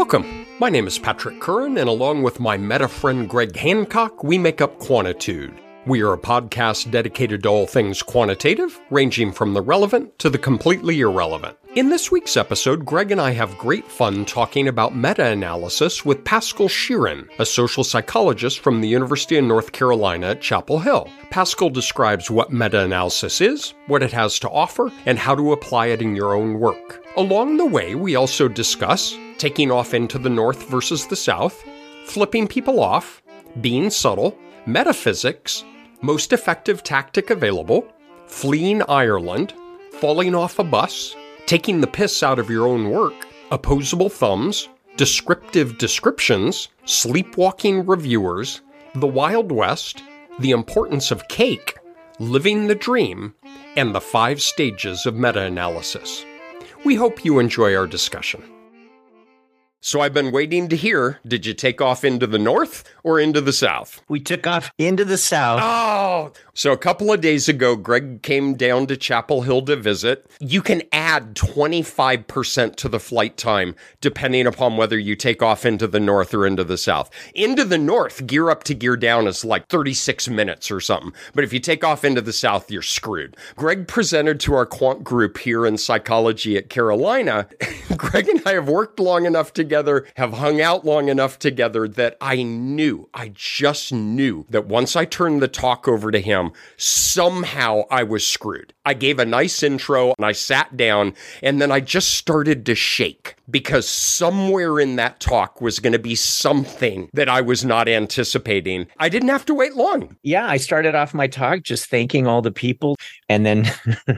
Welcome. My name is Patrick Curran, and along with my meta friend Greg Hancock, we make up Quantitude. We are a podcast dedicated to all things quantitative, ranging from the relevant to the completely irrelevant. In this week's episode, Greg and I have great fun talking about meta-analysis with Pascal Sheeran, a social psychologist from the University of North Carolina at Chapel Hill. Pascal describes what meta-analysis is, what it has to offer, and how to apply it in your own work. Along the way, we also discuss taking off into the North versus the South, flipping people off, being subtle, metaphysics, most effective tactic available, fleeing Ireland, falling off a bus, taking the piss out of your own work, opposable thumbs, descriptive descriptions, sleepwalking reviewers, the Wild West, the importance of cake, living the dream, and the 5 stages of meta-analysis. We hope you enjoy our discussion. So I've been waiting to hear, did you take off into the North or into the South? We took off into the South. Oh, so a couple of days ago, Greg came down to Chapel Hill to visit. You can add 25% to the flight time, depending upon whether you take off into the North or into the South. Into the North, gear up to gear down is like 36 minutes or something. But if you take off into the South, you're screwed. Greg presented to our quant group here in psychology at Carolina. Greg and I have worked long enough together, have hung out long enough together that I just knew that once I turned the talk over to him, somehow I was screwed. I gave a nice intro and I sat down and then I just started to shake because somewhere in that talk was going to be something that I was not anticipating. I didn't have to wait long. Yeah, I started off my talk just thanking all the people and then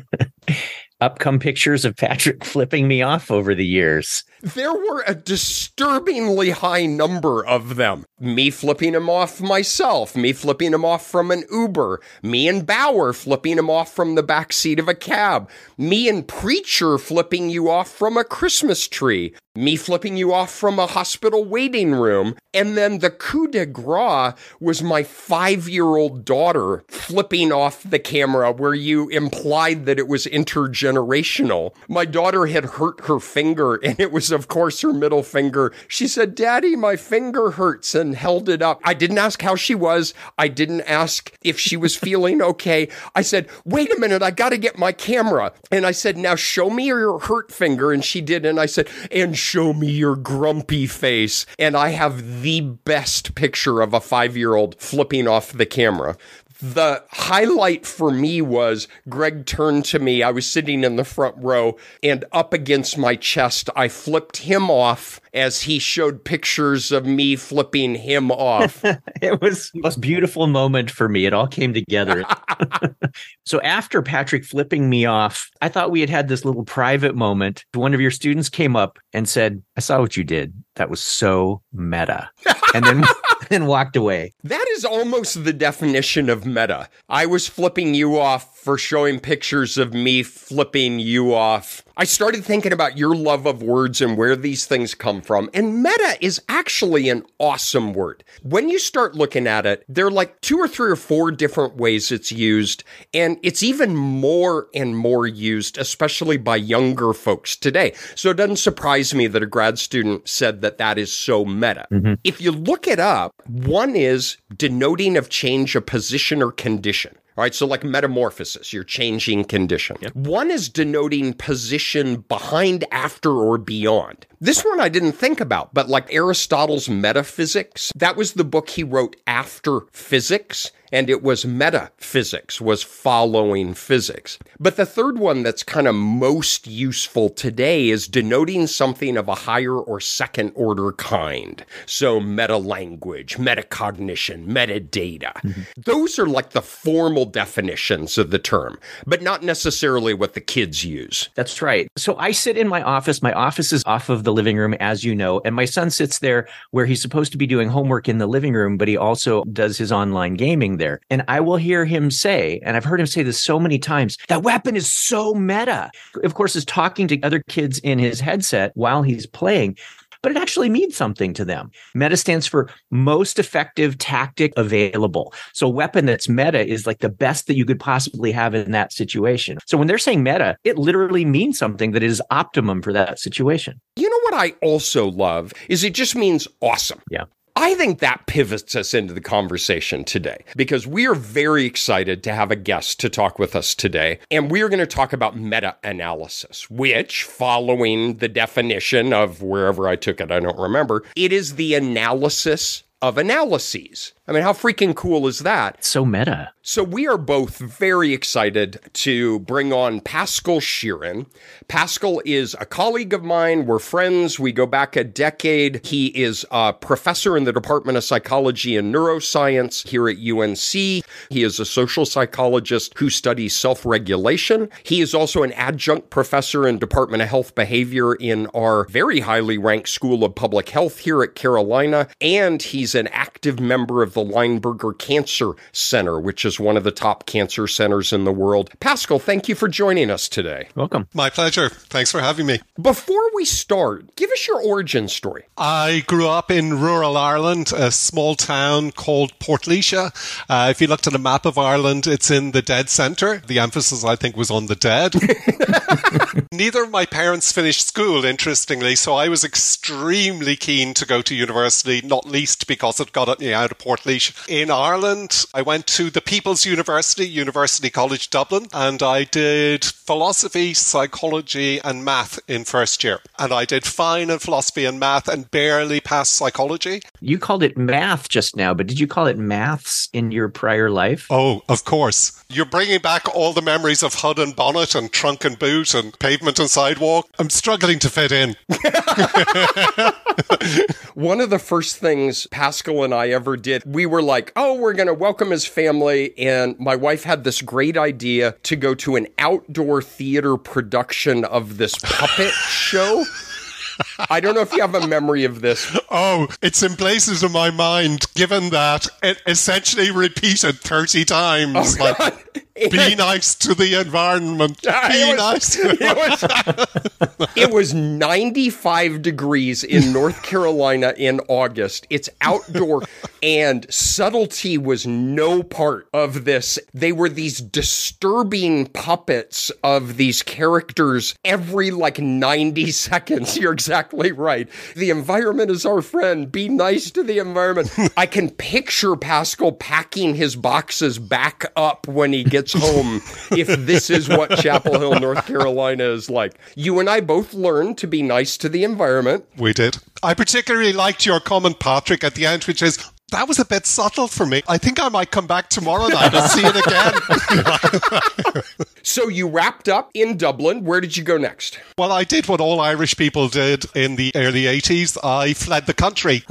up come pictures of Patrick flipping me off over the years. There were a disturbingly high number of them. Me flipping him off myself, me flipping him off from an Uber, me and Bauer flipping him off from the back seat of a cab, me and Preacher flipping you off from a Christmas tree, me flipping you off from a hospital waiting room, and then the coup de grace was my 5-year-old daughter flipping off the camera where you implied that it was intergenerational. My daughter had hurt her finger, and it was, of course, her middle finger. She said, "Daddy, my finger hurts," and held it up. I didn't ask how she was. I didn't ask if she was feeling okay. I said, "Wait a minute, I got to get my camera." And I said, "Now show me your hurt finger." And she did. And I said, "And show me your grumpy face." And I have the best picture of a 5-year-old flipping off the camera. The highlight for me was Greg turned to me. I was sitting in the front row, and up against my chest, I flipped him off as he showed pictures of me flipping him off. It was the most beautiful moment for me. It all came together. So after Patrick flipping me off, I thought we had this little private moment. One of your students came up and said, "I saw what you did. That was so meta." And then walked away. That is almost the definition of meta. I was flipping you off for showing pictures of me flipping you off. I started thinking about your love of words and where these things come from. And meta is actually an awesome word. When you start looking at it, there are like 2 or 3 or 4 different ways it's used. And it's even more and more used, especially by younger folks today. So it doesn't surprise me that a grad student said that that is so meta. Mm-hmm. If you look it up, one is denoting of change of position or condition. All right, so like metamorphosis, you're changing condition. Yep. One is denoting position behind, after, or beyond. This one I didn't think about, but like Aristotle's Metaphysics, that was the book he wrote after physics, and it was metaphysics, was following physics. But the third one that's kind of most useful today is denoting something of a higher or second order kind. So meta-language, metacognition, metadata. Mm-hmm. Those are like the formal definitions of the term, but not necessarily what the kids use. That's right. So I sit in my office. My office is off of the living room, as you know, and my son sits there where he's supposed to be doing homework in the living room, but he also does his online gaming there. And I will hear him say, and I've heard him say this so many times, that weapon is so meta. Of course, is talking to other kids in his headset while he's playing. but it actually means something to them. Meta stands for most effective tactic available. So a weapon that's meta is like the best that you could possibly have in that situation. So when they're saying meta, it literally means something that is optimum for that situation. You know what I also love is it just means awesome. Yeah. I think that pivots us into the conversation today because we are very excited to have a guest to talk with us today. And we are going to talk about meta-analysis, which, following the definition of wherever I took it, I don't remember, it is the analysis of analyses. I mean, how freaking cool is that? So meta. So we are both very excited to bring on Pascal Sheeran. Pascal is a colleague of mine. We're friends. We go back a decade. He is a professor in the Department of Psychology and Neuroscience here at UNC. He is a social psychologist who studies self-regulation. He is also an adjunct professor in Department of Health Behavior in our very highly ranked School of Public Health here at Carolina. And he's an active member of the Lineberger Cancer Center, which is one of the top cancer centers in the world. Pascal, thank you for joining us today. Welcome. My pleasure. Thanks for having me. Before we start, give us your origin story. I grew up in rural Ireland, a small town called Portlaoise. If you looked at a map of Ireland, it's in the dead centre. The emphasis, I think, was on the dead. Neither of my parents finished school, interestingly, so I was extremely keen to go to university, not least because it got me out of Portlaoise. In Ireland, I went to the People's University, University College Dublin, and I did philosophy, psychology, and math in first year. And I did fine in philosophy and math and barely passed psychology. You called it math just now, but did you call it maths in your prior life? Oh, of course. You're bringing back all the memories of hood and bonnet and trunk and boot and pavement and sidewalk. I'm struggling to fit in. One of the first things Pascal and I ever did, we were like, oh, we're going to welcome his family. And my wife had this great idea to go to an outdoor theater production of this puppet show. I don't know if you have a memory of this. Oh, it's in places in my mind, given that it essentially repeated 30 times. Oh, like, be nice to the environment. Be nice. It was 95 degrees in North Carolina in August. It's outdoor, and subtlety was no part of this. They were these disturbing puppets of these characters every 90 seconds. You're exactly right. The environment is our friend. Be nice to the environment. I can picture Pascal packing his boxes back up when he gets home if this is what Chapel Hill, North Carolina is like. You and I both learned to be nice to the environment. We did. I particularly liked your comment, Patrick, at the end, which is, that was a bit subtle for me. I think I might come back tomorrow night and see it again. So you wrapped up in Dublin. Where did you go next? Well, I did what all Irish people did in the early 80s. I fled the country.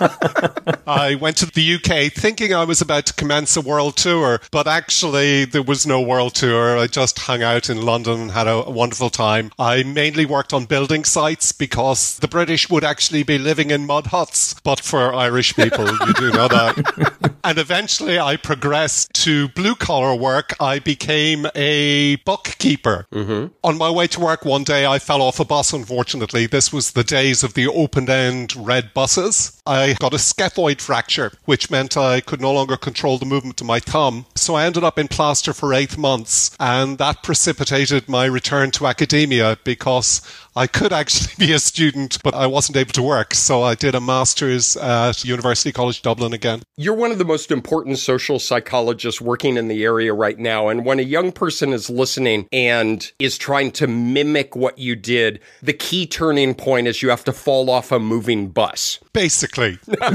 I went to the UK thinking I was about to commence a world tour, but actually there was no world tour. I just hung out in London and had a wonderful time. I mainly worked on building sites because the British would actually be living in mud huts, but for Irish people, you do know that. And eventually I progressed to blue-collar work. I became a bookkeeper. Mm-hmm. On my way to work one day, I fell off a bus, unfortunately. This was the days of the open-end red buses. I got a scaphoid fracture, which meant I could no longer control the movement of my thumb. So I ended up in plaster for 8 months, and that precipitated my return to academia because I could actually be a student, but I wasn't able to work. So I did a master's at University College Dublin again. You're one of the most important social psychologists working in the area right now. And when a young person is listening and is trying to mimic what you did, the key turning point is you have to fall off a moving bus. Basically.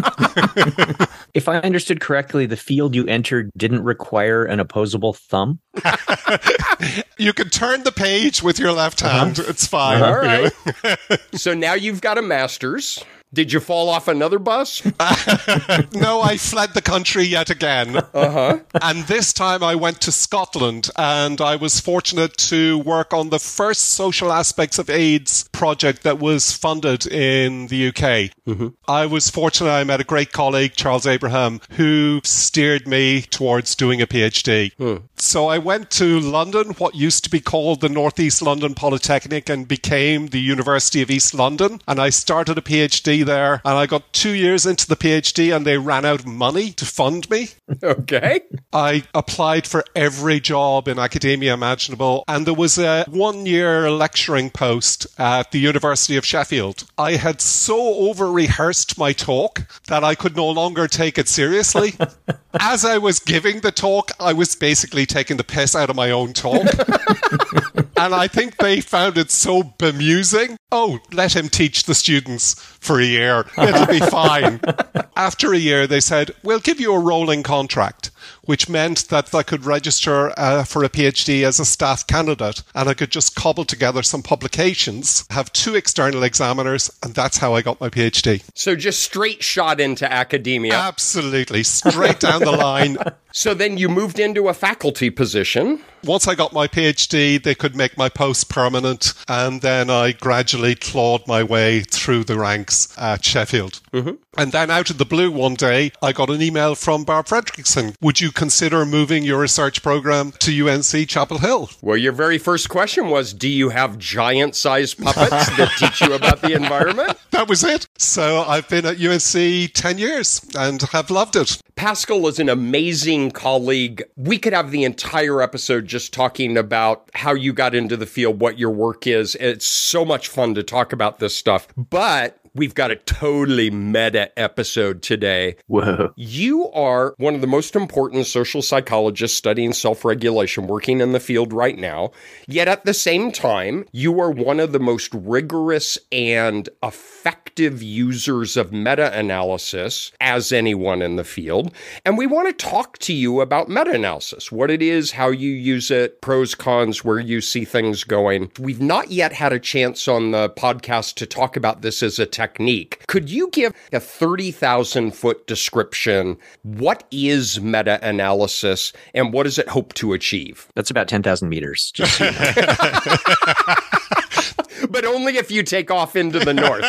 If I understood correctly, the field you entered didn't require an opposable thumb? You can turn the page with your left hand. It's fine. All right. So now you've got a master's. Did you fall off another bus? No, I fled the country yet again. And this time I went to Scotland, and I was fortunate to work on the first social aspects of AIDS project that was funded in the UK. I was fortunate I met a great colleague, Charles Abraham, who steered me towards doing a PhD. So I went to London, what used to be called the Northeast London Polytechnic, and became the University of East London. And I started a PhD there, and I got 2 years into the PhD and they ran out of money to fund me. Okay. I applied for every job in academia imaginable, and there was a 1-year lecturing post at the University of Sheffield. I had so over-rehearsed my talk that I could no longer take it seriously. As I was giving the talk, I was basically taking the piss out of my own talk. And I think they found it so bemusing. Oh, let him teach the students for a year. It'll be fine. After a year, they said, we'll give you a rolling contract, which meant that I could register for a PhD as a staff candidate, and I could just cobble together some publications, have 2 external examiners, and that's how I got my PhD. So just straight shot into academia. Absolutely, straight down the line. So then you moved into a faculty position. Once I got my PhD, they could make my post permanent, and then I gradually clawed my way through the ranks at Sheffield. And then out of the blue one day, I got an email from Barb Fredrickson. Would you consider moving your research program to UNC Chapel Hill? Well, your very first question was, do you have giant-sized puppets that teach you about the environment? That was it. So I've been at UNC 10 years and have loved it. Pascal is an amazing colleague. We could have the entire episode just talking about how you got into the field, what your work is. It's so much fun to talk about this stuff. But we've got a totally meta episode today. Whoa. You are one of the most important social psychologists studying self-regulation, working in the field right now. Yet at the same time, you are one of the most rigorous and effective users of meta-analysis as anyone in the field. And we want to talk to you about meta-analysis, what it is, how you use it, pros, cons, where you see things going. We've not yet had a chance on the podcast to talk about this as a technique. Could you give a 30,000-foot description? What is meta-analysis and what does it hope to achieve? That's about 10,000 meters. Just so you know. But only if you take off into the north.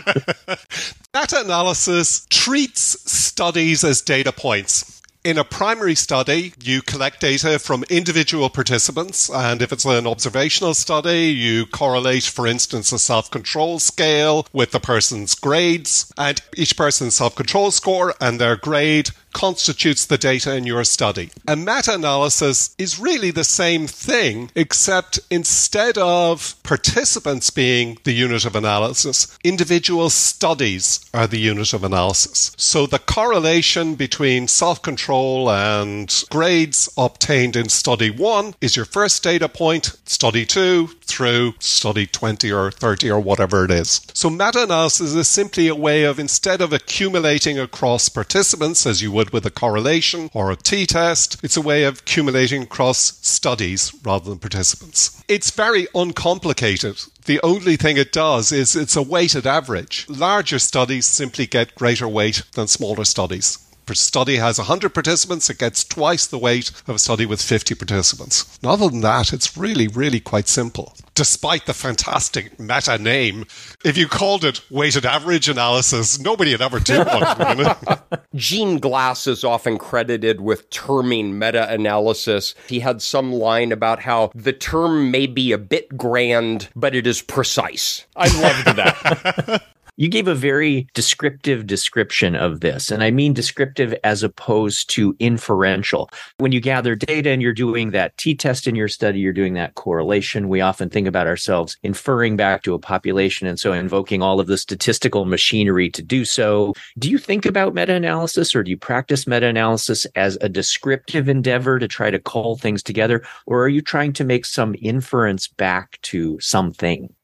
Meta-analysis treats studies as data points. In a primary study, you collect data from individual participants, and if it's an observational study, you correlate, for instance, a self-control scale with the person's grades, and each person's self-control score and their grade constitutes the data in your study. A meta-analysis is really the same thing, except instead of participants being the unit of analysis, individual studies are the unit of analysis. So the correlation between self-control and grades obtained in study 1 is your first data point, study 2 through study 20 or 30 or whatever it is. So meta-analysis is simply a way of, instead of accumulating across participants as you would with a correlation or a t-test, it's a way of accumulating across studies rather than participants. It's very uncomplicated. The only thing it does is it's a weighted average. Larger studies simply get greater weight than smaller studies. If a study has 100 participants, it gets twice the weight of a study with 50 participants. And other than that, it's really, really quite simple. Despite the fantastic meta name, if you called it weighted average analysis, nobody would ever do one. Gene Glass is often credited with terming meta-analysis. He had some line about how the term may be a bit grand, but it is precise. I loved that. You gave a very descriptive description of this, and I mean descriptive as opposed to inferential. When you gather data and you're doing that t-test in your study, you're doing that correlation, we often think about ourselves inferring back to a population, and so invoking all of the statistical machinery to do so. Do you think about meta-analysis, or do you practice meta-analysis as a descriptive endeavor to try to cull things together, or are you trying to make some inference back to something?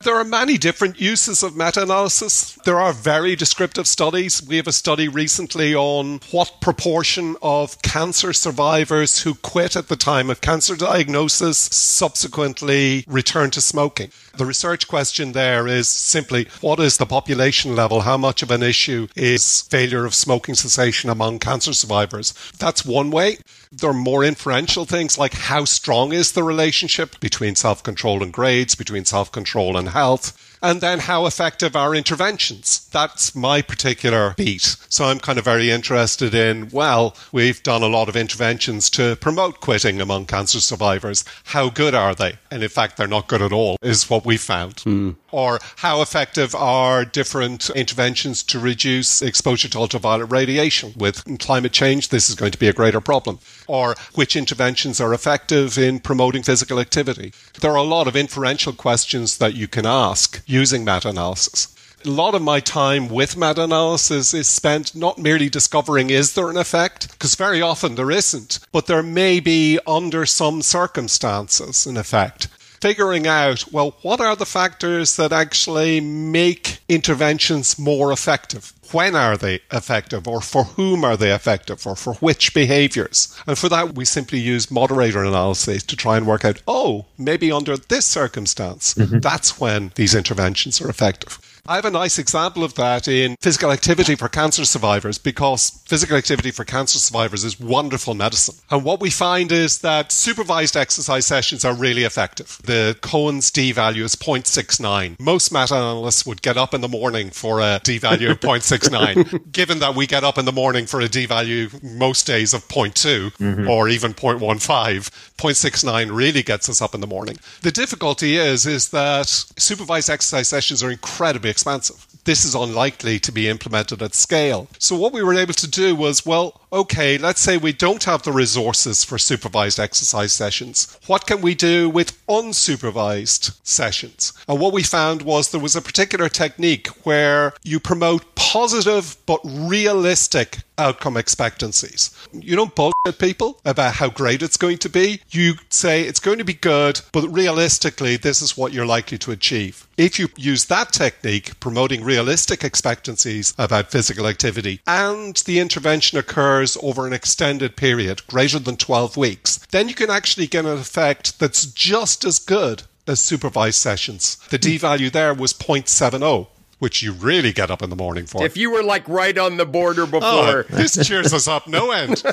There are many different uses of meta-analysis. There are very descriptive studies. We have a study recently on what proportion of cancer survivors who quit at the time of cancer diagnosis subsequently return to smoking. The research question there is simply, what is the population level? How much of an issue is failure of smoking cessation among cancer survivors? That's one way. There are more inferential things like how strong is the relationship between self-control and grades, between self-control and health, and then how effective are interventions. That's my particular beat. So I'm kind of very interested in, well, we've done a lot of interventions to promote quitting among cancer survivors. How good are they? And in fact, they're not good at all, is what we found. Or how effective are different interventions to reduce exposure to ultraviolet radiation? With climate change, this is going to be a greater problem. Or which interventions are effective in promoting physical activity? There are a lot of inferential questions that you can ask using meta-analysis. A lot of my time with meta-analysis is spent not merely discovering is there an effect, because very often there isn't, but there may be under some circumstances an effect. Figuring out, well, what are the factors that actually make interventions more effective? When are they effective, or for whom are they effective, or for which behaviors? And for that, we simply use moderator analysis to try and work out, oh, maybe under this circumstance, that's when these interventions are effective. I have a nice example of that in physical activity for cancer survivors, because physical activity for cancer survivors is wonderful medicine. And what we find is that supervised exercise sessions are really effective. The Cohen's d-value is 0.69. Most meta-analysts would get up in the morning for a d-value of 0.69. Given that we get up in the morning for a d-value most days of 0.2 or even 0.15, 0.69 really gets us up in the morning. The difficulty is that supervised exercise sessions are incredibly expensive. This is unlikely to be implemented at scale. So what we were able to do was, well, okay, let's say we don't have the resources for supervised exercise sessions. What can we do with unsupervised sessions? And what we found was there was a particular technique where you promote positive but realistic outcome expectancies. You don't bullshit people about how great it's going to be. You say it's going to be good, but realistically, this is what you're likely to achieve. If you use that technique, promoting realistic expectancies about physical activity, and the intervention occurs over an extended period, greater than 12 weeks, then you can actually get an effect that's just as good as supervised sessions. The d-value there was 0.70. Which you really get up in the morning for. If you were like right on the border before. Oh, this cheers us up no end.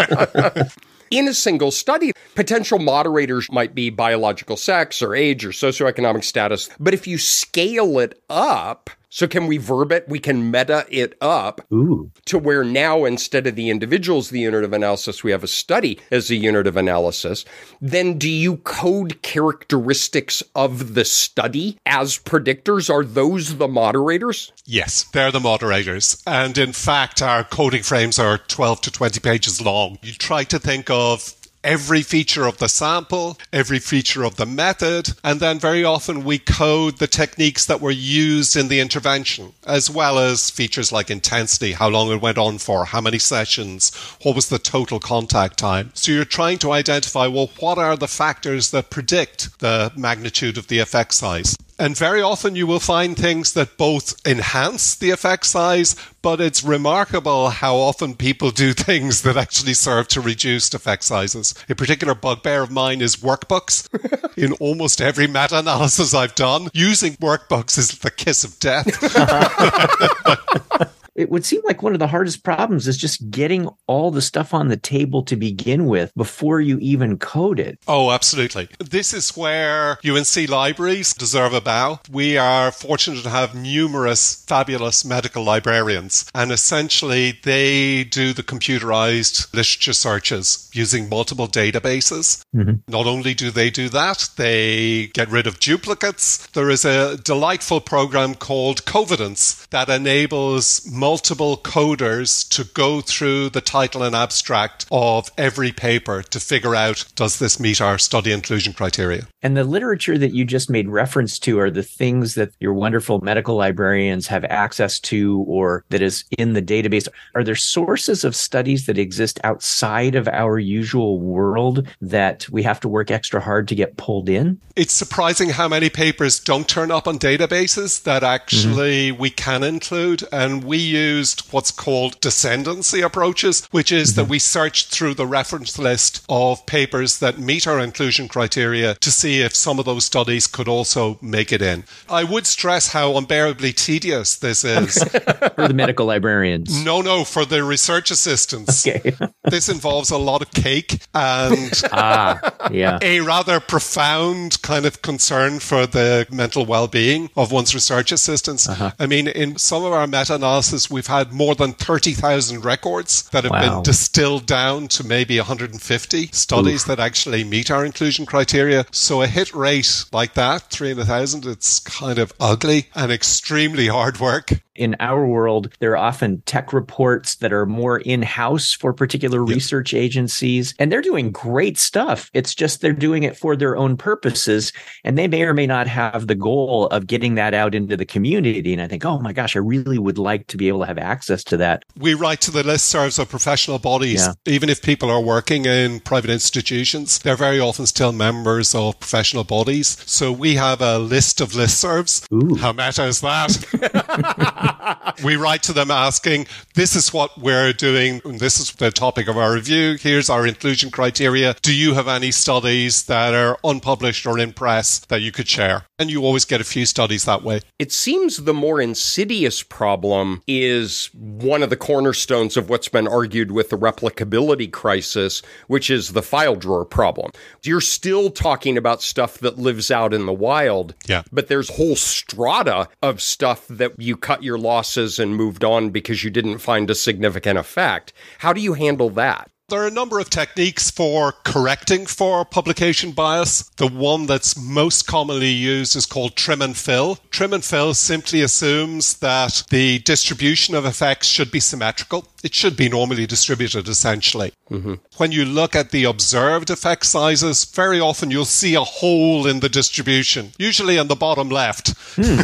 In a single study, potential moderators might be biological sex or age or socioeconomic status. But if you scale it up, so can we verb it? We can meta it up to where now instead of the individual as the unit of analysis, we have a study as a unit of analysis. Then do you code characteristics of the study as predictors? Are those the moderators? Yes, they're the moderators. And in fact, our coding frames are 12 to 20 pages long. You try to think of every feature of the sample, every feature of the method, and then very often we code the techniques that were used in the intervention, as well as features like intensity, how long it went on for, how many sessions, what was the total contact time. So you're trying to identify, well, what are the factors that predict the magnitude of the effect size? And very often you will find things that both enhance the effect size, but it's remarkable how often people do things that actually serve to reduce effect sizes. A particular bugbear of mine is workbooks. In almost every meta-analysis I've done, using workbooks is the kiss of death. It would seem like one of the hardest problems is just getting all the stuff on the table to begin with before you even code it. Oh, absolutely. This is where UNC libraries deserve a bow. We are fortunate to have numerous fabulous medical librarians, and essentially they do the computerized literature searches using multiple databases. Not only do they do that, they get rid of duplicates. There is a delightful program called Covidence that enables multiple coders to go through the title and abstract of every paper to figure out, does this meet our study inclusion criteria? And the literature that you just made reference to are the things that your wonderful medical librarians have access to or that is in the database. Are there sources of studies that exist outside of our usual world that we have to work extra hard to get pulled in? It's surprising how many papers don't turn up on databases that actually we can include. And we used what's called descendancy approaches, which is that we searched through the reference list of papers that meet our inclusion criteria to see if some of those studies could also make it in. I would stress how unbearably tedious this is. For the medical librarians. No, for the research assistants. Okay. This involves a lot of cake and a rather profound kind of concern for the mental well-being of one's research assistants. I mean, in some of our meta-analysis, we've had more than 30,000 records that have been distilled down to maybe 150 studies that actually meet our inclusion criteria. So a hit rate like that, 3 in 1,000, it's kind of ugly and extremely hard work. In our world, there are often tech reports that are more in-house for particular research agencies, and they're doing great stuff. It's just they're doing it for their own purposes, and they may or may not have the goal of getting that out into the community. And I think, oh my gosh, I really would like to be able to have access to that. We write to the listservs of professional bodies. Even if people are working in private institutions, they're very often still members of professional bodies. So we have a list of listservs. How meta is that? We write to them asking, this is what we're doing, and this is the topic of our review. Here's our inclusion criteria. Do you have any studies that are unpublished or in press that you could share? And you always get a few studies that way. It seems the more insidious problem is one of the cornerstones of what's been argued with the replicability crisis, which is the file drawer problem. You're still talking about stuff that lives out in the wild, but there's whole strata of stuff that you cut your losses and moved on because you didn't find a significant effect. How do you handle that? There are a number of techniques for correcting for publication bias. The one that's most commonly used is called trim and fill. Trim and fill simply assumes that the distribution of effects should be symmetrical. It should be normally distributed, essentially. When you look at the observed effect sizes, very often you'll see a hole in the distribution, usually on the bottom left.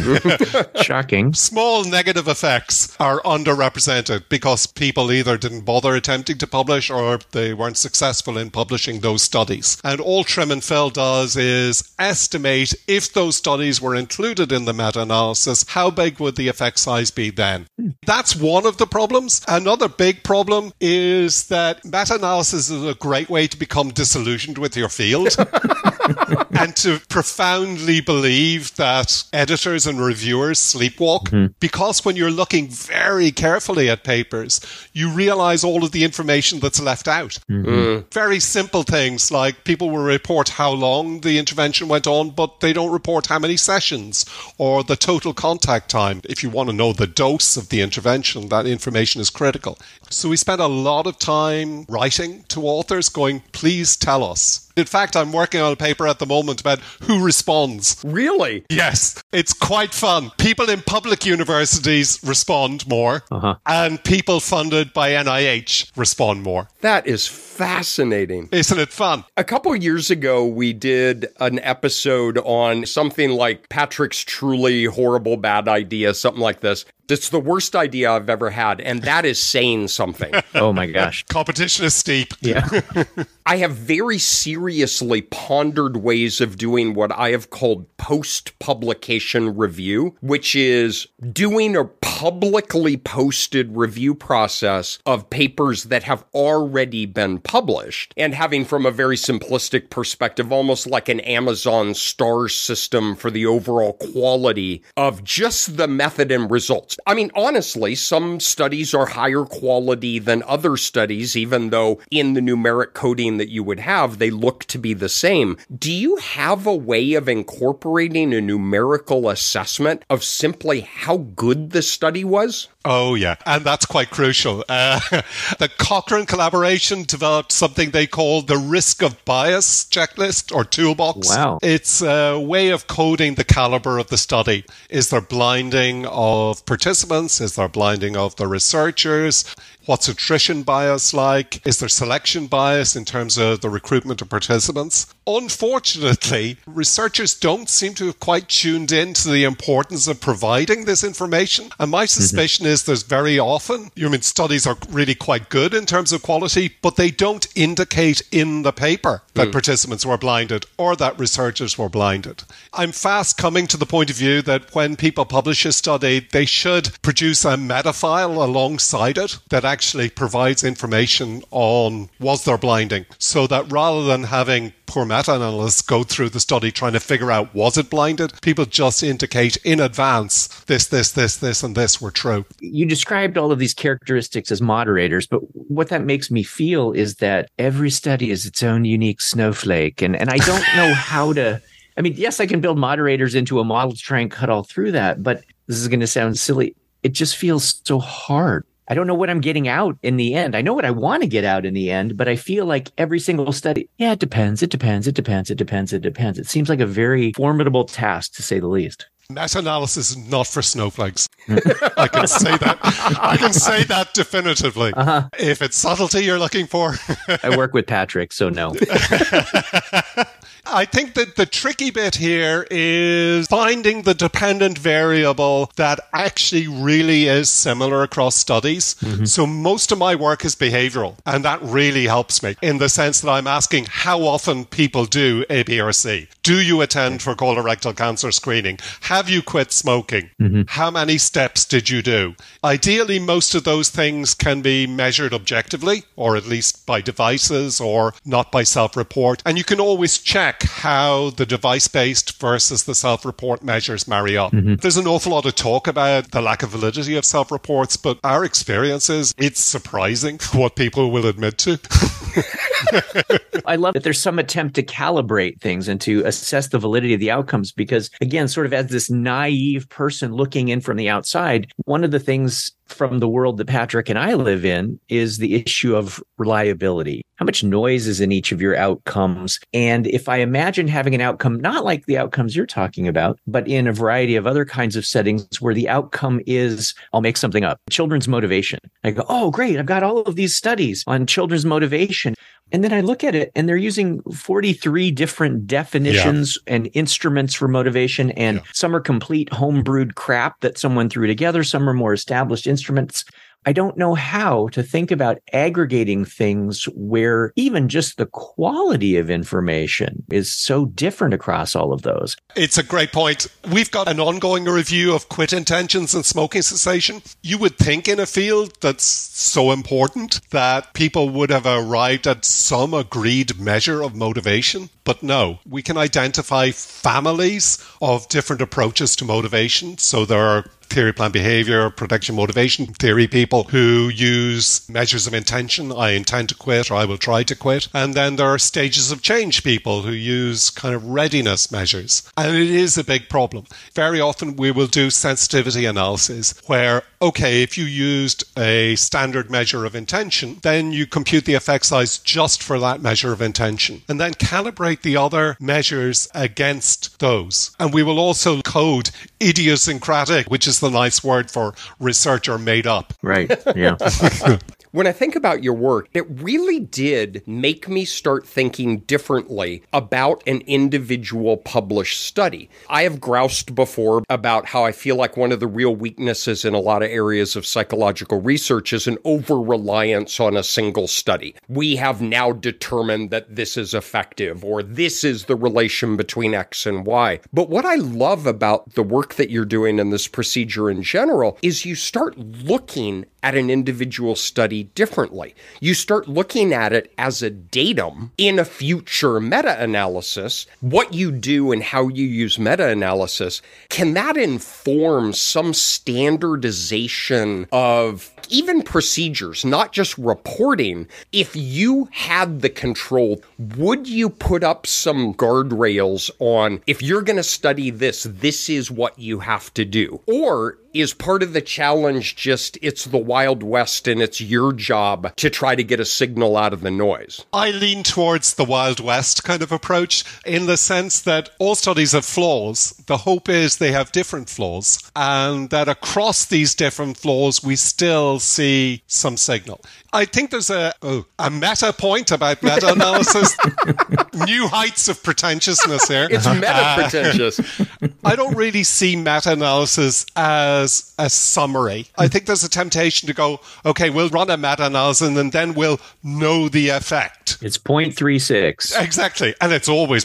Shocking. Small negative effects are underrepresented because people either didn't bother attempting to publish or they weren't successful in publishing those studies. And all trim and fill does is estimate if those studies were included in the meta-analysis, how big would the effect size be then? That's one of the problems. Another big problem is that meta-analysis is a great way to become disillusioned with your field and to profoundly believe that editors and reviewers sleepwalk. Because when you're looking very carefully at papers, you realize all of the information that's left out. Very simple things like people will report how long the intervention went on, but they don't report how many sessions or the total contact time. If you want to know the dose of the intervention, that information is critical. So we spent a lot of time writing to authors going, please tell us. In fact, I'm working on a paper at the moment about who responds. Really? Yes, it's quite fun. People in public universities respond more, and people funded by NIH respond more. That is fascinating. Isn't it fun? A couple of years ago, we did an episode on something like Patrick's truly horrible bad idea, something like this. It's the worst idea I've ever had, and that is saying something. Oh my gosh. Competition is steep. Yeah. I have very seriously pondered ways of doing what I have called post-publication review, which is doing a publicly posted review process of papers that have already been published, and having, from a very simplistic perspective, almost like an Amazon star system for the overall quality of just the method and results. I mean, honestly, some studies are higher quality than other studies, even though in the numeric coding that you would have, they look look to be the same. Do you have a way of incorporating a numerical assessment of simply how good the study was? Oh, yeah. And that's quite crucial. The Cochrane collaboration developed something they call the risk of bias checklist or toolbox. Wow. It's a way of coding the caliber of the study. Is there blinding of participants? Is there blinding of the researchers? What's attrition bias like? Is there selection bias in terms of the recruitment of participants? Unfortunately, researchers don't seem to have quite tuned in to the importance of providing this information. And my suspicion is there's very often, studies are really quite good in terms of quality, but they don't indicate in the paper that participants were blinded or that researchers were blinded. I'm fast coming to the point of view that when people publish a study, they should produce a meta file alongside it that actually provides information on was there blinding, so that rather than having poor meta-analysts go through the study trying to figure out was it blinded, people just indicate in advance this, and this were true. You described all of these characteristics as moderators, but what that makes me feel is that every study is its own unique snowflake, and I don't know how to... yes, I can build moderators into a model to try and cut all through that, but this is going to sound silly. It just feels so hard. I don't know what I'm getting out in the end. I know what I want to get out in the end, but I feel like every single study, it depends. It seems like a very formidable task, to say the least. Meta-analysis is not for snowflakes. I can say that. I can say that definitively. If it's subtlety you're looking for. I work with Patrick, so no. I think that the tricky bit here is finding the dependent variable that actually really is similar across studies. So most of my work is behavioral, and that really helps me in the sense that I'm asking how often people do A, B, or C. Do you attend for colorectal cancer screening? Have you quit smoking? How many steps did you do? Ideally, most of those things can be measured objectively, or at least by devices, or not by self-report. And you can always check how the device-based versus the self-report measures marry up. There's an awful lot of talk about the lack of validity of self-reports, but our experience is it's surprising what people will admit to. I love that there's some attempt to calibrate things and to assess the validity of the outcomes because, again, sort of as this naive person looking in from the outside, one of the things from the world that Patrick and I live in is the issue of reliability. How much noise is in each of your outcomes? And if I imagine having an outcome, not like the outcomes you're talking about, but in a variety of other kinds of settings where the outcome is, I'll make something up, children's motivation. I go, oh, great, I've got all of these studies on children's motivation. And then I look at it and they're using 43 different definitions and instruments for motivation. And some are complete homebrewed crap that someone threw together. Some are more established instruments. I don't know how to think about aggregating things where even just the quality of information is so different across all of those. It's a great point. We've got an ongoing review of quit intentions and smoking cessation. You would think in a field that's so important that people would have arrived at some agreed measure of motivation. But no, we can identify families of different approaches to motivation. So there are theory, plan, behavior, protection, motivation theory people who use measures of intention. I intend to quit or I will try to quit. And then there are stages of change people who use kind of readiness measures. And it is a big problem. Very often we will do sensitivity analysis where, okay, if you used a standard measure of intention, then you compute the effect size just for that measure of intention and then calibrate the other measures against those. And we will also code idiosyncratic, which is the nice word for research or made up. Right. Yeah. When I think about your work, it really did make me start thinking differently about an individual published study. I have groused before about how I feel like one of the real weaknesses in a lot of areas of psychological research is an over-reliance on a single study. We have now determined that this is effective, or this is the relation between X and Y. But what I love about the work that you're doing in this procedure in general is you start looking at an individual study differently. You start looking at it as a datum in a future meta-analysis. What you do and how you use meta-analysis, can that inform some standardization of even procedures, not just reporting? If you had the control, would you put up some guardrails on, if you're going to study this, this is what you have to do? Or is part of the challenge just it's the Wild West and it's your job to try to get a signal out of the noise? I lean towards the Wild West kind of approach in the sense that all studies have flaws. The hope is they have different flaws, and that across these different flaws, we still see some signal. I think there's a meta point about meta-analysis. New heights of pretentiousness here. It's meta-pretentious. I don't really see meta-analysis as a summary. I think there's a temptation to go, okay, we'll run a meta-analysis and then we'll know the effect. It's 0.36. Exactly. And it's always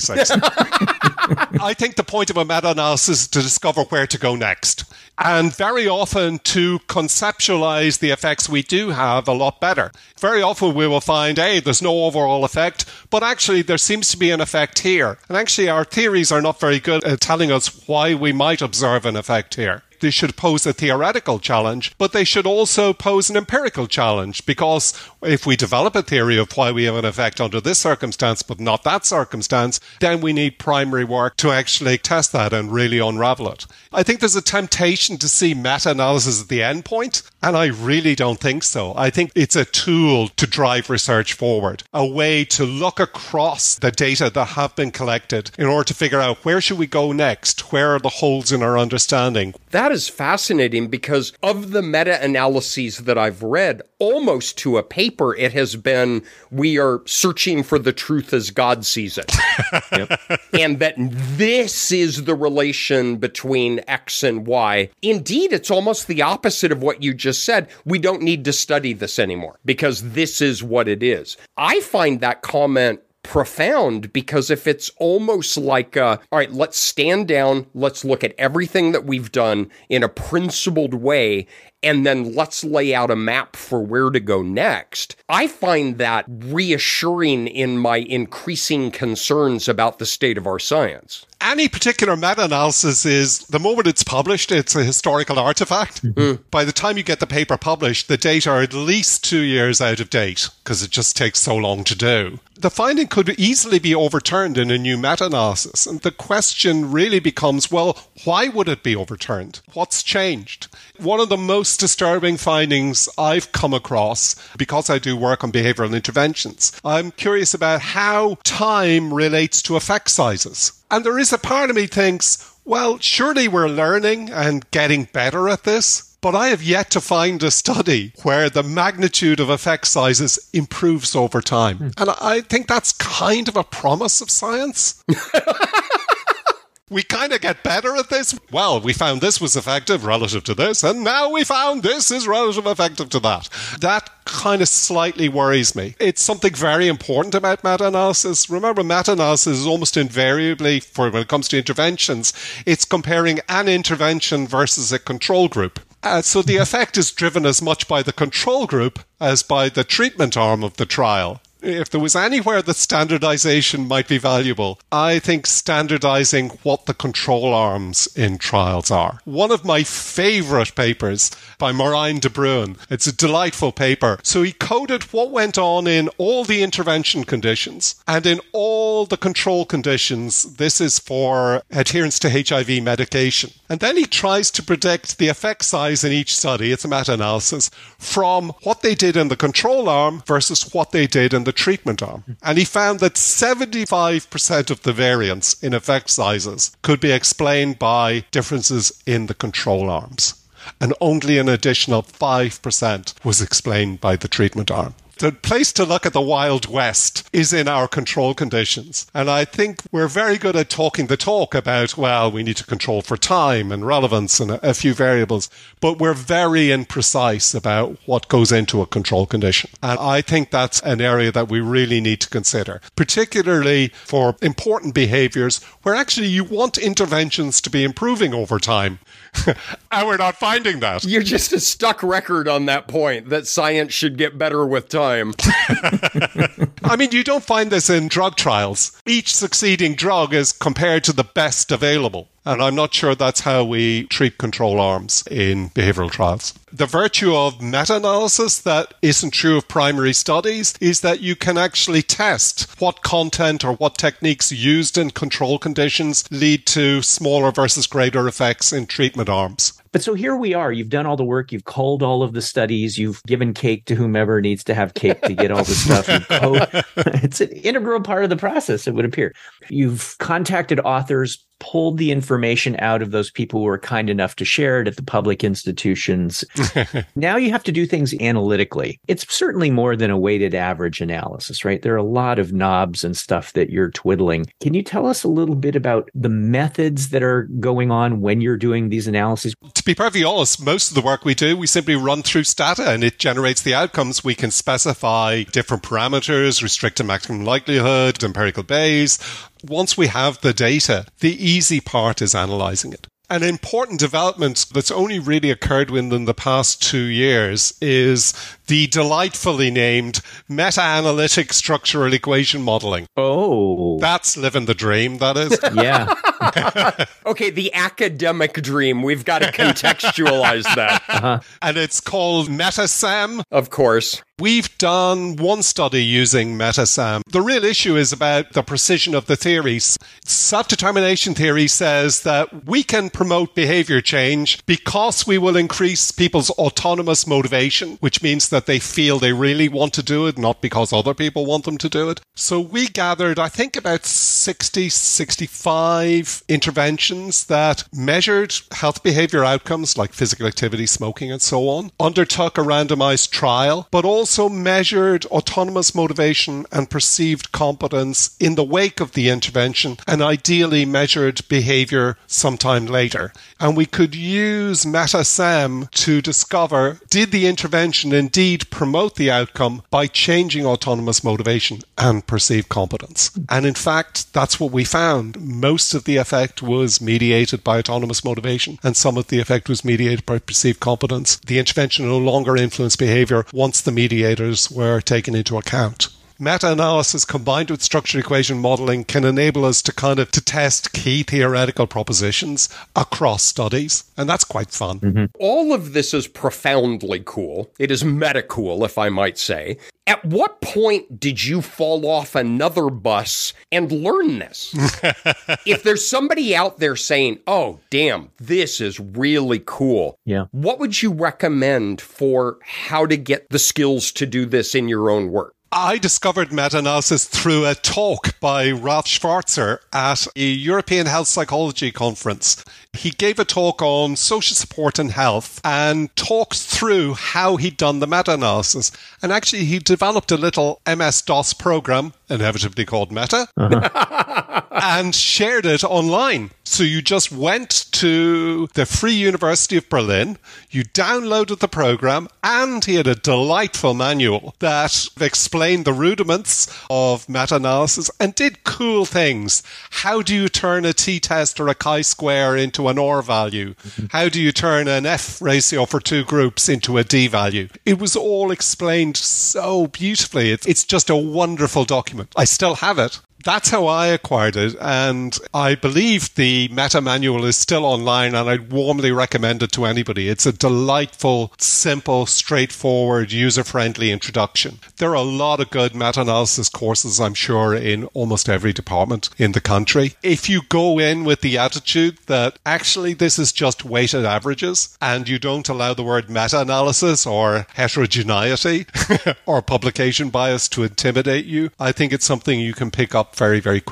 0.36. I think the point of a meta-analysis is to discover where to go next. And very often to conceptualize the effects we do have a lot better. Very often we will find, hey, there's no overall effect, but actually there seems to be an effect here. And actually our theories are not very good at telling us why we might observe an effect here. They should pose a theoretical challenge, but they should also pose an empirical challenge, because if we develop a theory of why we have an effect under this circumstance but not that circumstance, then we need primary work to actually test that and really unravel it. I think there's a temptation to see meta-analysis at the end point, and I really don't think so. I think it's a tool to drive research forward, a way to look across the data that have been collected in order to figure out where should we go next, where are the holes in our understanding. That is fascinating, because of the meta-analyses that I've read, almost to a paper, it has been, we are searching for the truth as God sees it. Yep. And that this is the relation between X and Y. Indeed, it's almost the opposite of what you just said. We don't need to study this anymore because this is what it is. I find that comment profound, because if it's almost like, all right, let's stand down, let's look at everything that we've done in a principled way, and then let's lay out a map for where to go next. I find that reassuring in my increasing concerns about the state of our science. Any particular meta-analysis is, the moment it's published, it's a historical artifact. Mm-hmm. By the time you get the paper published, the data are at least 2 years out of date, because it just takes so long to do. The finding could easily be overturned in a new meta-analysis. And the question really becomes, well, why would it be overturned? What's changed? One of the most disturbing findings I've come across, because I do work on behavioral interventions, I'm curious about how time relates to effect sizes. And there is a part of me thinks, well, surely we're learning and getting better at this. But I have yet to find a study where the magnitude of effect sizes improves over time. And I think that's kind of a promise of science. We kind of get better at this. Well, we found this was effective relative to this, and now we found this is relative effective to that. That kind of slightly worries me. It's something very important about meta-analysis. Remember, meta-analysis is almost invariably, for when it comes to interventions, it's comparing an intervention versus a control group. So the effect is driven as much by the control group as by the treatment arm of the trial. If there was anywhere that standardization might be valuable, I think standardizing what the control arms in trials are. One of my favorite papers by Marijn de Bruin. It's a delightful paper. So he coded what went on in all the intervention conditions and in all the control conditions. This is for adherence to HIV medication. And then he tries to predict the effect size in each study, it's a meta-analysis, from what they did in the control arm versus what they did in the treatment arm. And he found that 75% of the variance in effect sizes could be explained by differences in the control arms. And only an additional 5% was explained by the treatment arm. The place to look at the Wild West is in our control conditions. And I think we're very good at talking the talk about, well, we need to control for time and relevance and a few variables, but we're very imprecise about what goes into a control condition. And I think that's an area that we really need to consider, particularly for important behaviors where actually you want interventions to be improving over time. And we're not finding that. You're just a stuck record on that point, that science should get better with time. I mean, you don't find this in drug trials. Each succeeding drug is compared to the best available. And I'm not sure that's how we treat control arms in behavioral trials. The virtue of meta-analysis that isn't true of primary studies is that you can actually test what content or what techniques used in control conditions lead to smaller versus greater effects in treatment arms. But so here we are. You've done all the work. You've culled all of the studies. You've given cake to whomever needs to have cake to get all the stuff. It's an integral part of the process, it would appear. You've contacted authors, pulled the information out of those people who were kind enough to share it at the public institutions. Now you have to do things analytically. It's certainly more than a weighted average analysis, right? There are a lot of knobs and stuff that you're twiddling. Can you tell us a little bit about the methods that are going on when you're doing these analyses? To be perfectly honest, most of the work we do, we simply run through Stata and it generates the outcomes. We can specify different parameters, restrict to maximum likelihood, empirical Bayes. Once we have the data, the easy part is analyzing it. An important development that's only really occurred within the past 2 years is the delightfully named meta-analytic structural equation modeling. Oh. That's living the dream, that is. Yeah. Okay, the academic dream. We've got to contextualize that. Uh-huh. And it's called MetaSAM. Of course. We've done one study using MetaSAM. The real issue is about the precision of the theories. Self-determination theory says that we can promote behavior change because we will increase people's autonomous motivation, which means that they feel they really want to do it, not because other people want them to do it. So we gathered, I think, about 65 interventions that measured health behavior outcomes like physical activity, smoking, and so on, undertook a randomized trial, but also measured autonomous motivation and perceived competence in the wake of the intervention, and ideally measured behavior sometime later. And we could use MetaSAM to discover, did the intervention indeed promote the outcome by changing autonomous motivation and perceived competence? And in fact, that's what we found. Most of the effect was mediated by autonomous motivation, and some of the effect was mediated by perceived competence. The intervention no longer influenced behavior once the mediators were taken into account. Meta-analysis combined with structural equation modeling can enable us to test key theoretical propositions across studies, and that's quite fun. Mm-hmm. All of this is profoundly cool. It is meta-cool, if I might say. At what point did you fall off another bus and learn this? If there's somebody out there saying, oh, damn, this is really cool, yeah, what would you recommend for how to get the skills to do this in your own work? I discovered meta-analysis through a talk by Ralf Schwarzer at a European Health Psychology conference. He gave a talk on social support and health and talked through how he'd done the meta-analysis. And actually, he developed a little MS-DOS program, inevitably called Meta, and shared it online. So you just went to the Free University of Berlin, you downloaded the program, and he had a delightful manual that explained the rudiments of meta-analysis and did cool things. How do you turn a t-test or a chi-square into an R value? How do you turn an F ratio for two groups into a D value? It was all explained so beautifully. It's just a wonderful document. I still have it. That's how I acquired it, and I believe the Meta manual is still online, and I'd warmly recommend it to anybody. It's a delightful, simple, straightforward, user-friendly introduction. There are a lot of good meta-analysis courses, I'm sure, in almost every department in the country. If you go in with the attitude that actually this is just weighted averages, and you don't allow the word meta-analysis or heterogeneity or publication bias to intimidate you, I think it's something you can pick up very, very quickly.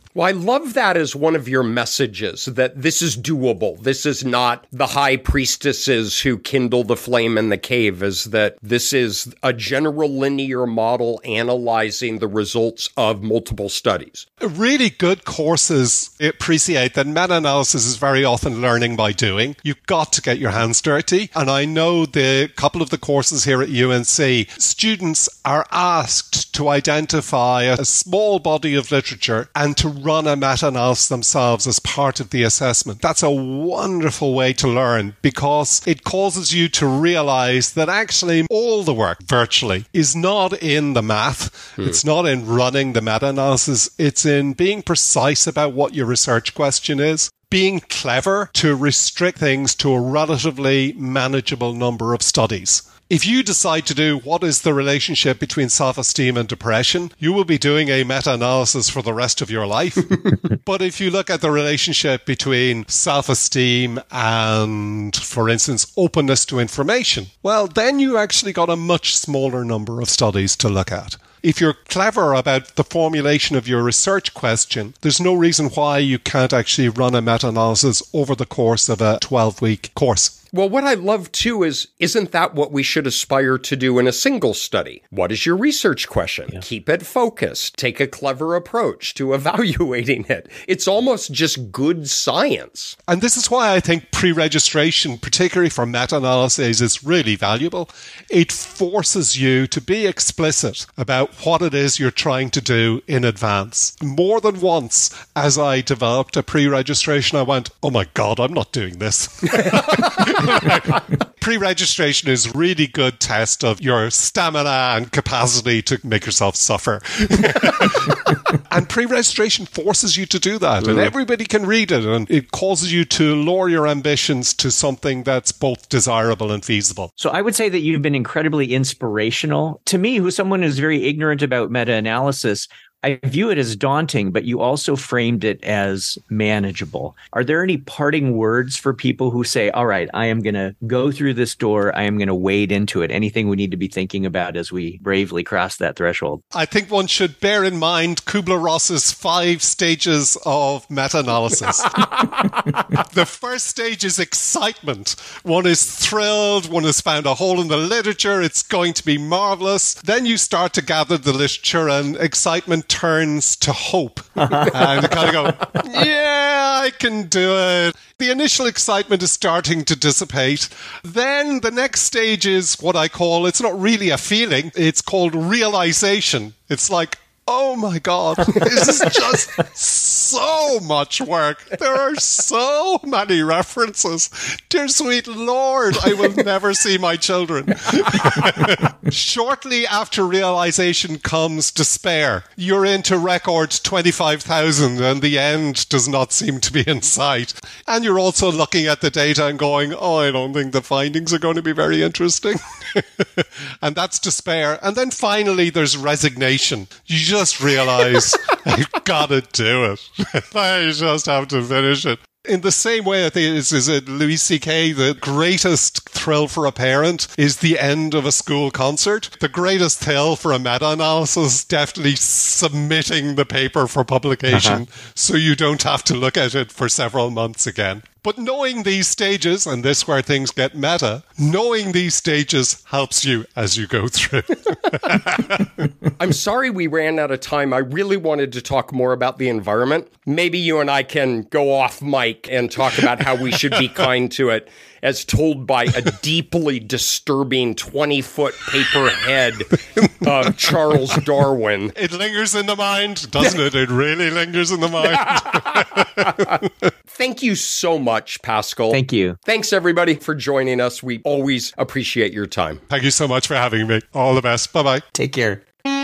Well, I love that as one of your messages, that this is doable. This is not the high priestesses who kindle the flame in the cave, is that this is a general linear model analyzing the results of multiple studies. Really good courses appreciate that meta-analysis is very often learning by doing. You've got to get your hands dirty. And I know the couple of the courses here at UNC, students are asked to identify a small body of literature and to run a meta-analysis themselves as part of the assessment. That's a wonderful way to learn because it causes you to realize that actually all the work virtually is not in the math. It's not in running the meta-analysis. It's in being precise about what your research question is, being clever to restrict things to a relatively manageable number of studies. If you decide to do what is the relationship between self-esteem and depression, you will be doing a meta-analysis for the rest of your life. But if you look at the relationship between self-esteem and, for instance, openness to information, well, then you actually got a much smaller number of studies to look at. If you're clever about the formulation of your research question, there's no reason why you can't actually run a meta-analysis over the course of a 12-week course. Well, what I love too is, isn't that what we should aspire to do in a single study? What is your research question? Yeah. Keep it focused. Take a clever approach to evaluating it. It's almost just good science. And this is why I think pre-registration, particularly for meta-analyses, is really valuable. It forces you to be explicit about what it is you're trying to do in advance. More than once, as I developed a pre-registration, I went, oh my God, I'm not doing this. Pre-registration is really good test of your stamina and capacity to make yourself suffer. And pre-registration forces you to do that. And everybody can read it. And it causes you to lower your ambitions to something that's both desirable and feasible. So I would say that you've been incredibly inspirational. To me, who's someone who's very ignorant about meta-analysis, I view it as daunting, but you also framed it as manageable. Are there any parting words for people who say, all right, I am going to go through this door. I am going to wade into it. Anything we need to be thinking about as we bravely cross that threshold? I think one should bear in mind Kubler-Ross's 5 stages of meta-analysis. The first stage is excitement. One is thrilled. One has found a hole in the literature. It's going to be marvelous. Then you start to gather the literature and excitement turns to hope. And you kind of go, yeah, I can do it. The initial excitement is starting to dissipate. Then the next stage is what I call, it's not really a feeling, it's called realization. It's like, oh my God, this is just so much work. There are so many references. Dear sweet Lord, I will never see my children. Shortly after realization comes despair. You're into record 25,000 and the end does not seem to be in sight. And you're also looking at the data and going, oh, I don't think the findings are going to be very interesting. And that's despair. And then finally there's resignation. You just realize I've got to do it. I just have to finish it. In the same way, I think is it Louis C.K., the greatest thrill for a parent is the end of a school concert. The greatest thrill for a meta-analysis, definitely submitting the paper for publication so you don't have to look at it for several months again. But knowing these stages, and this is where things get meta, knowing these stages helps you as you go through. I'm sorry we ran out of time. I really wanted to talk more about the environment. Maybe you and I can go off mic and talk about how we should be kind to it, as told by a deeply disturbing 20-foot paper head of Charles Darwin. It lingers in the mind, doesn't it? It really lingers in the mind. Thank you so much, Pascal. Thank you. Thanks, everybody, for joining us. We always appreciate your time. Thank you so much for having me. All the best. Bye-bye. Take care.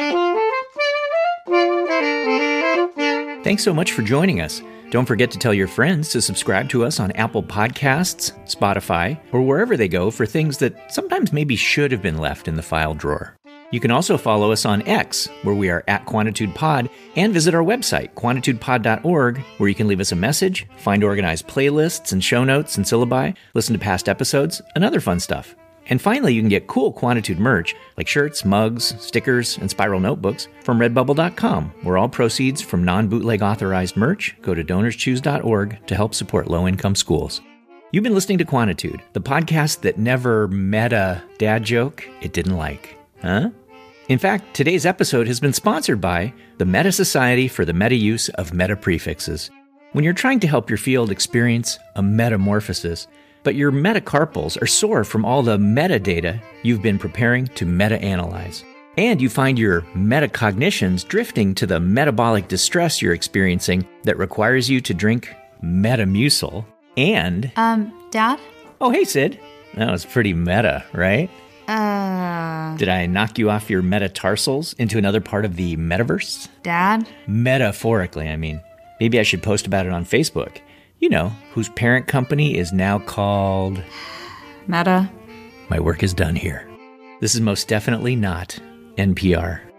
Thanks so much for joining us. Don't forget to tell your friends to subscribe to us on Apple Podcasts, Spotify, or wherever they go for things that sometimes maybe should have been left in the file drawer. You can also follow us on X, where we are at QuantitudePod, and visit our website, quantitudepod.org, where you can leave us a message, find organized playlists and show notes and syllabi, listen to past episodes, and other fun stuff. And finally, you can get cool Quantitude merch like shirts, mugs, stickers, and spiral notebooks from redbubble.com, where all proceeds from non-bootleg authorized merch go to donorschoose.org to help support low-income schools. You've been listening to Quantitude, the podcast that never met a dad joke it didn't like. Huh? In fact, today's episode has been sponsored by the Meta Society for the Meta Use of Meta Prefixes. When you're trying to help your field experience a metamorphosis, but your metacarpals are sore from all the metadata you've been preparing to meta-analyze, and you find your metacognitions drifting to the metabolic distress you're experiencing that requires you to drink Metamucil, and... Dad? Oh, hey, Sid. That was pretty meta, right? Did I knock you off your metatarsals into another part of the metaverse? Dad? Metaphorically, I mean. Maybe I should post about it on Facebook. You know, whose parent company is now called... Meta. My work is done here. This is most definitely not NPR.